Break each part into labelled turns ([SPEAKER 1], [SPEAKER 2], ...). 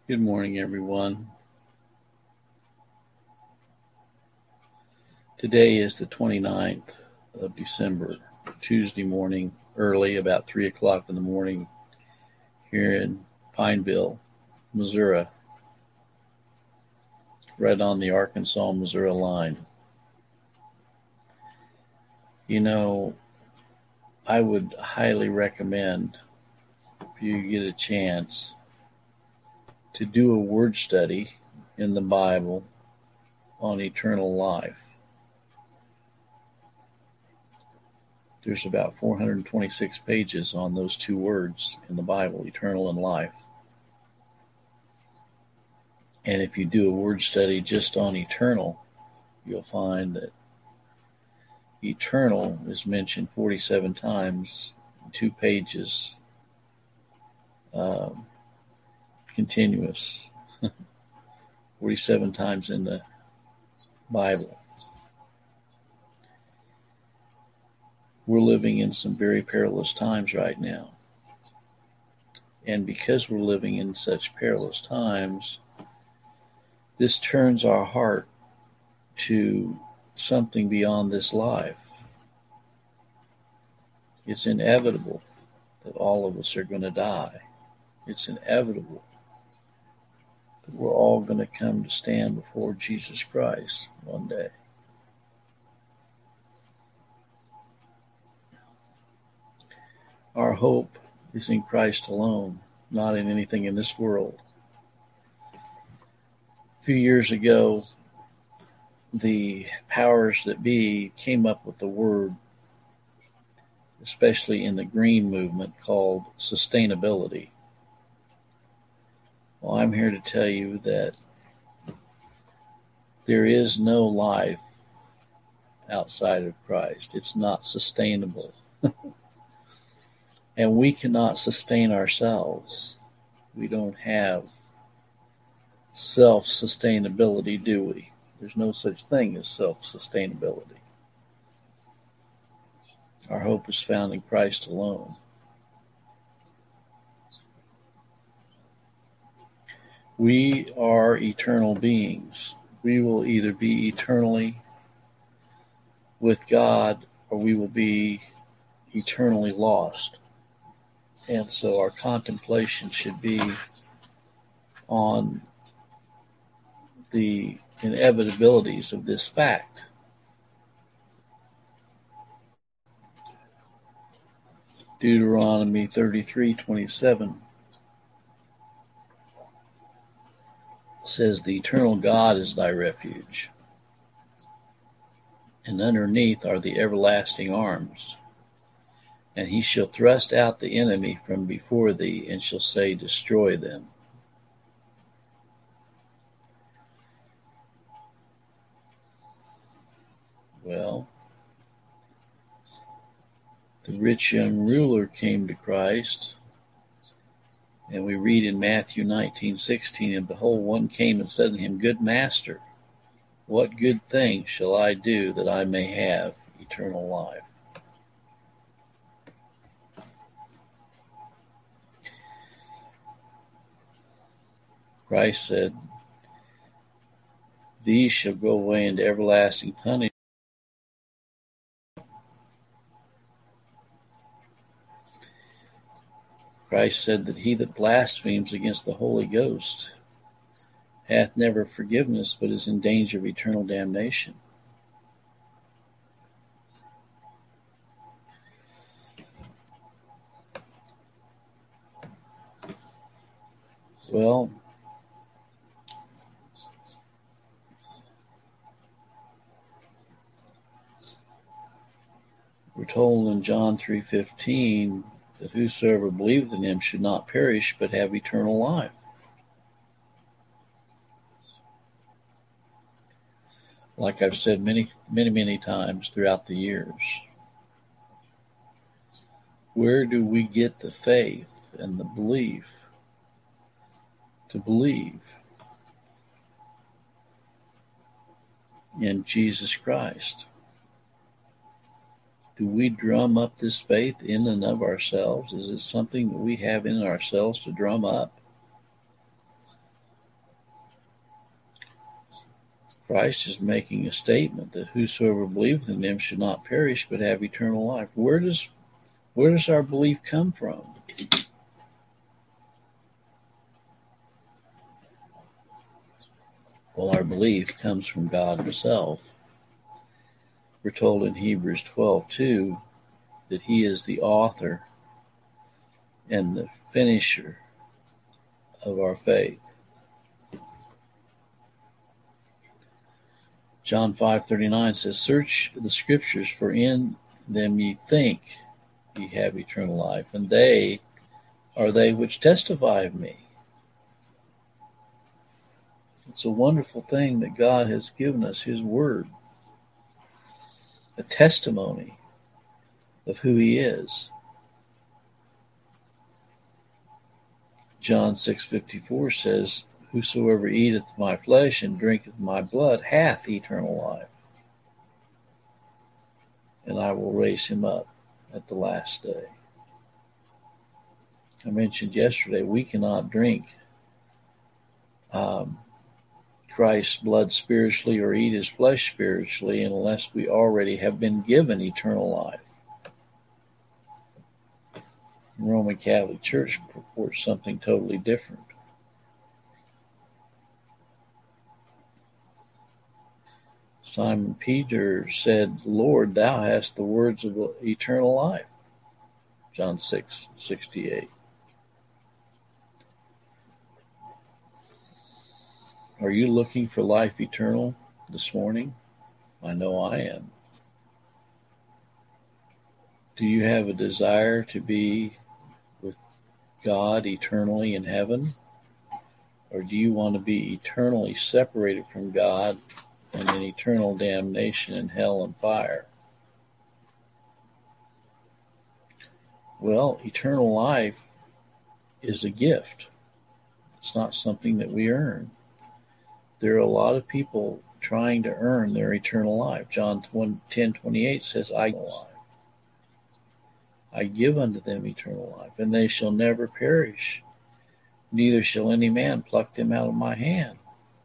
[SPEAKER 1] Good morning, everyone. Today is the 29th of December, Tuesday morning, early, about 3 o'clock in the morning here in Pineville, Missouri, right on the Arkansas-Missouri line. You know, I would highly recommend, if you get a chance, to do a word study in the Bible on eternal life. There's about 426 pages on those two words in the Bible, eternal and life. And if you do a word study just on eternal, you'll find that eternal is mentioned 47 times in 2 pages, continuous, 47 times in the Bible. We're living in some very perilous times right now. And because we're living in such perilous times, this turns our heart to something beyond this life. It's inevitable that all of us are going to die. It's inevitable that we're all going to come to stand before Jesus Christ one day. Our hope is in Christ alone, not in anything in this world. A few years ago, the powers that be came up with a word, especially in the green movement, called sustainability. Well, I'm here to tell you that there is no life outside of Christ. It's not sustainable. And we cannot sustain ourselves. We don't have self-sustainability, do we? There's no such thing as self-sustainability. Our hope is found in Christ alone. We are eternal beings. We will either be eternally with God or we will be eternally lost. And so our contemplation should be on the inevitabilities of this fact. Deuteronomy 33:27 says, "The eternal God is thy refuge, and underneath are the everlasting arms. And he shall thrust out the enemy from before thee, and shall say, Destroy them." Well, the rich young ruler came to Christ, and we read in Matthew 19:16, "And behold, one came and said unto him, Good master, what good thing shall I do that I may have eternal life?" Christ said, "These shall go away into everlasting punishment." Christ said that he that blasphemes against the Holy Ghost hath never forgiveness, but is in danger of eternal damnation. Well, we're told in John 3:15 that whosoever believeth in him should not perish, but have eternal life. Like I've said many times throughout the years, where do we get the faith and the belief to believe in Jesus Christ? Do we drum up this faith in and of ourselves? Is it something that we have in ourselves to drum up? Christ is making a statement that whosoever believeth in him should not perish but have eternal life. Where does our belief come from? Well, our belief comes from God himself. We're told in Hebrews 12:2 that he is the author and the finisher of our faith. John 5:39 says, "Search the scriptures, for in them ye think ye have eternal life, and they are they which testify of me." It's a wonderful thing that God has given us his word, a testimony of who he is. John 6:54 says, "Whosoever eateth my flesh and drinketh my blood hath eternal life, and I will raise him up at the last day." I mentioned yesterday we cannot drink Christ's blood spiritually or eat his flesh spiritually unless we already have been given eternal life. The Roman Catholic Church purports something totally different. Simon Peter said, "Lord, thou hast the words of eternal life." John 6:68. Are you looking for life eternal this morning? I know I am. Do you have a desire to be with God eternally in heaven? Or do you want to be eternally separated from God and in eternal damnation in hell and fire? Well, eternal life is a gift. It's not something that we earn. There are a lot of people trying to earn their eternal life. John 10:28 says, "I give unto them eternal life, and they shall never perish, neither shall any man pluck them out of my hand."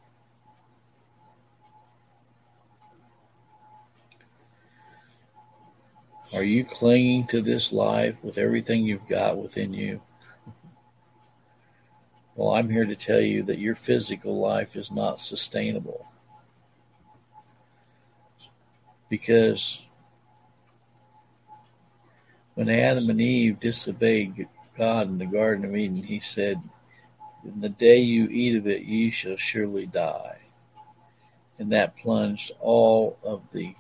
[SPEAKER 1] Are you clinging to this life with everything you've got within you? Well, I'm here to tell you that your physical life is not sustainable. Because when Adam and Eve disobeyed God in the Garden of Eden, he said, "In the day you eat of it, ye shall surely die." And that plunged all of the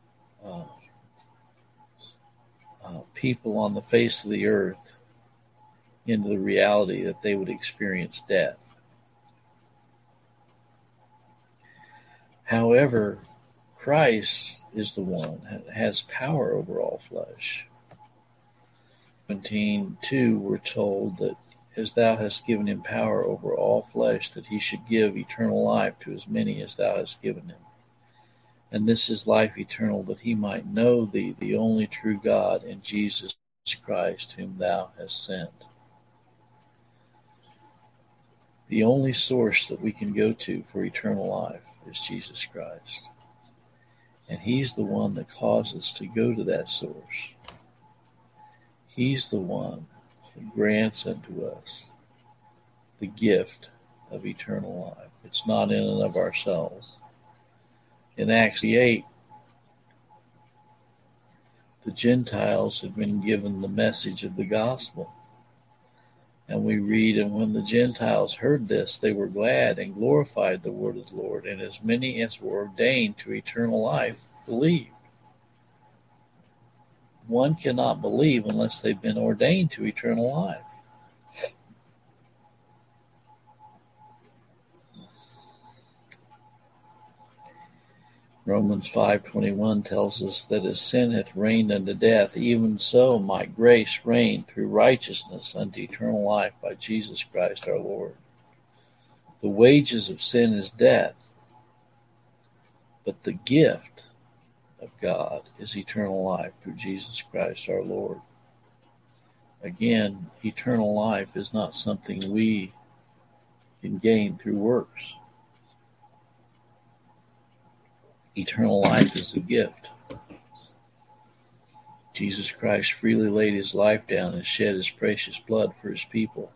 [SPEAKER 1] people on the face of the earth into the reality that they would experience death. However, Christ is the one that has power over all flesh. 17:2, we're told that as thou hast given him power over all flesh, that he should give eternal life to as many as thou hast given him. And this is life eternal, that he might know thee, the only true God, and Jesus Christ, whom thou hast sent. The only source that we can go to for eternal life is Jesus Christ. And he's the one that caused us to go to that source. He's the one that grants unto us the gift of eternal life. It's not in and of ourselves. In Acts 8, the Gentiles had been given the message of the gospel. And we read, "And when the Gentiles heard this, they were glad and glorified the word of the Lord, and as many as were ordained to eternal life believed." One cannot believe unless they've been ordained to eternal life. Romans 5:21 tells us that as sin hath reigned unto death, even so might grace reign through righteousness unto eternal life by Jesus Christ our Lord. The wages of sin is death, but the gift of God is eternal life through Jesus Christ our Lord. Again, eternal life is not something we can gain through works. Eternal life is a gift. Jesus Christ freely laid his life down and shed his precious blood for his people.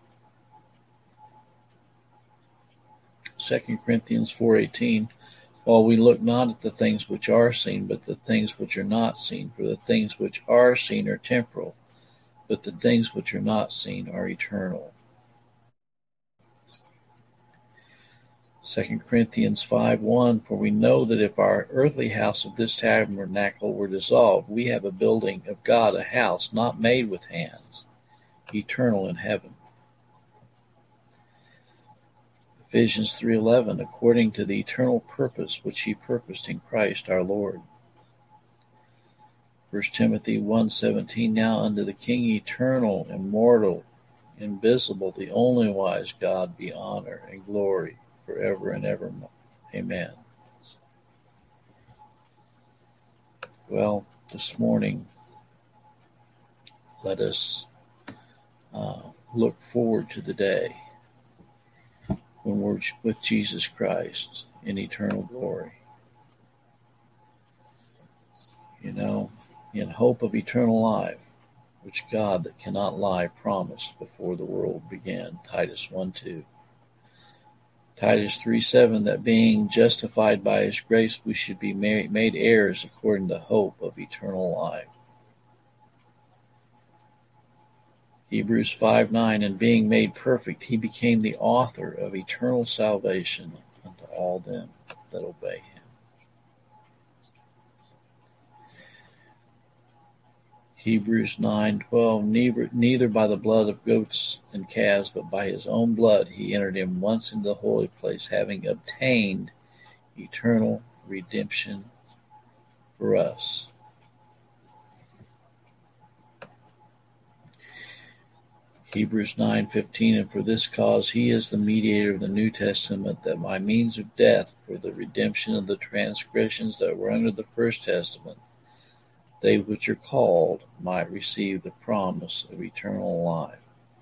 [SPEAKER 1] 2 Corinthians 4:18, while we look not at the things which are seen, but the things which are not seen. For the things which are seen are temporal, but the things which are not seen are eternal. 2 Corinthians 5:1, for we know that if our earthly house of this tabernacle were dissolved, we have a building of God, a house not made with hands, eternal in heaven. Ephesians 3:11, according to the eternal purpose which he purposed in Christ our Lord. 1 Timothy 1:17, now unto the King eternal, immortal, invisible, the only wise God, be honor and glory forever and ever. Amen. Well, this morning, let us look forward to the day when we're with Jesus Christ in eternal glory. In hope of eternal life, which God that cannot lie promised before the world began. Titus 1:2. Titus 3:7, that being justified by his grace, we should be made heirs according to hope of eternal life. Hebrews 5:9, and being made perfect, he became the author of eternal salvation unto all them that obey him. Hebrews 9:12, neither by the blood of goats and calves, but by his own blood he entered in once into the holy place, having obtained eternal redemption for us. Hebrews 9:15, and for this cause he is the mediator of the New Testament, that by means of death, for the redemption of the transgressions that were under the first testament, they which are called might receive the promise of eternal life.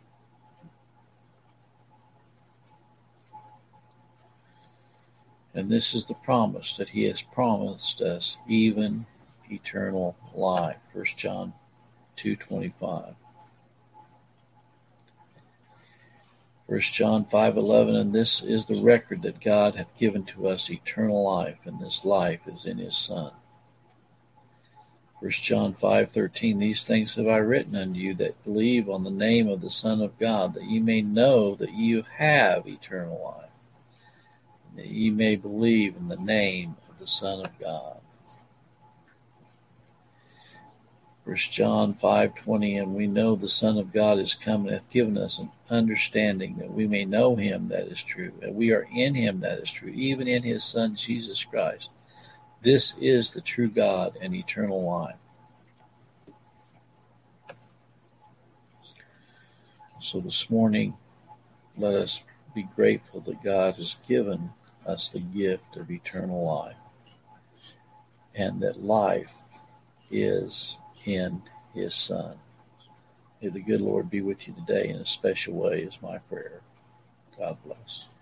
[SPEAKER 1] And this is the promise, that he has promised us, even eternal life. 1 John 2:25. 1 John 5:11, and this is the record that God hath given to us eternal life, and this life is in his Son. 1 John 5:13, these things have I written unto you that believe on the name of the Son of God, that ye may know that you have eternal life, and that ye may believe in the name of the Son of God. 1 John 5:20, and we know the Son of God is come and hath given us an understanding, that we may know him that is true, and we are in him that is true, even in his Son Jesus Christ. This is the true God and eternal life. So this morning, let us be grateful that God has given us the gift of eternal life, and that life is in his Son. May the good Lord be with you today in a special way, is my prayer. God bless.